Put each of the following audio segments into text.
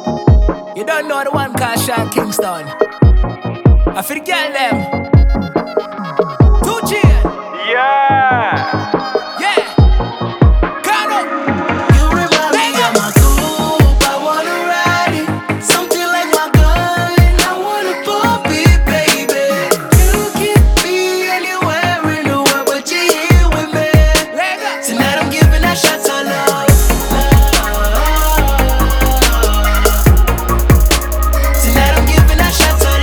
You don't know the one called Sean Kingston. I feel the girl them. 2G. Yeah. Yeah. Come on. You remind me of my coupe, I wanna ride it. Something like my gun, I wanna pump it, baby. You can be anywhere in the world, but you're here with me. Tonight I'm giving that shots of love. Tonight I'm giving that shots of love.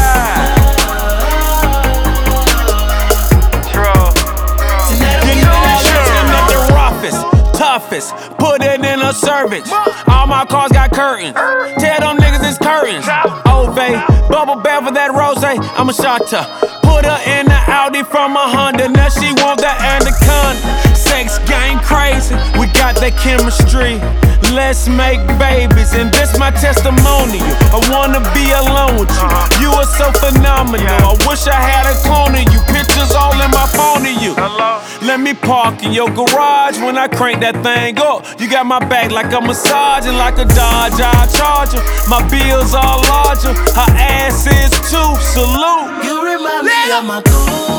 Toughest, put it in a cervix. All my cars got curtains. Tell them niggas it's curtains. Ove, bubble bath for that rose. I'm a shotter. Put her in the Audi from a Honda. Now she want that Anaconda. Sex game crazy. We got that chemistry. Let's make babies, and this my testimonial. I wanna be alone with you. You are so phenomenal. I wish I had a clone of you. Pictures all in my phone of you. Let me park in your garage when I crank that thing up. You got my back like a massage and like a Dodge I charger. My bills are larger. Her ass is too. Salute. You remind me of my coupe.